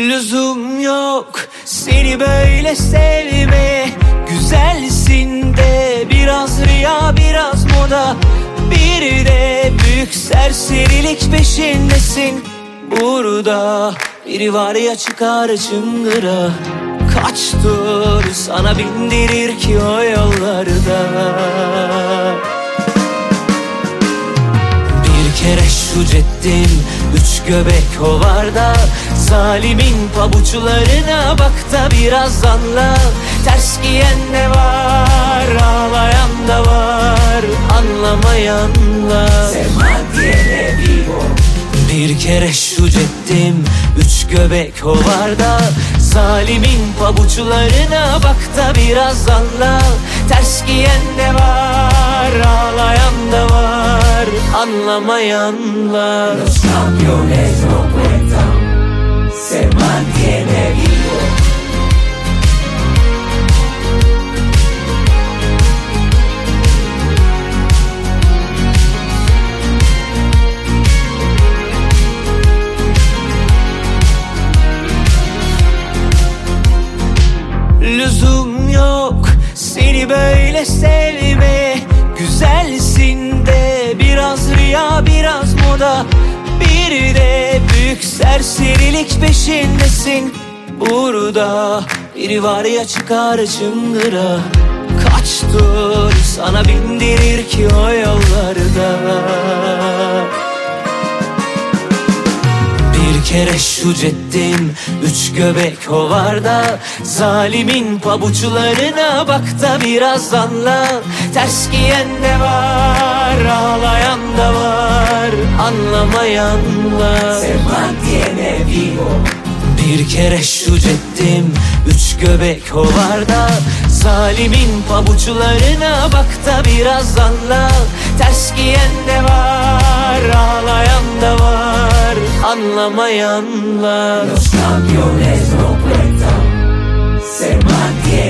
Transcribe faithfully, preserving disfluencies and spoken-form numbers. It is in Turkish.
Lüzum yok seni böyle sevmeye. Güzelsin de biraz rüya biraz moda. Bir de büyük serserilik peşindesin. Burada biri var ya çıkar çıngıra. Kaç tur sana bindirir ki o yollarda. Bir kere şu ceddin üç göbek ovarda. Zalimin pabuçlarına bak da biraz anla. Ters giyen de var, ağlayan da var, anlamayanlar. Bir kere şu ceddim üç göbek ovarda. Zalimin pabuçlarına bak da biraz anla. Ters giyen de var, ağlayan da var, anlamayanlar. Los campeones no cuentan, se mantiene vivo. Lüzum yok seni böyle sevmeye. Güzelsin de biraz rüya biraz moda. Bir de büyük serserilik peşindesin. Burada biri var ya çıkar çıngıra. Kaç tur sana bindirir ki o yollarda. Bir kere şu ceddim üç göbek ovarda. Zalimin pabuçlarına bak da biraz anla. Ters giyen de var, ağlayan da var, anlamayanlar. Se mantiene vivo. Bir kere şu ceddim üç göbek ovarda. Zalimin pabuçlarına bak da biraz anla. Ters giyen de var, ağlayan da var, anlamayanlar. Los campeones no cuentan, se mantiene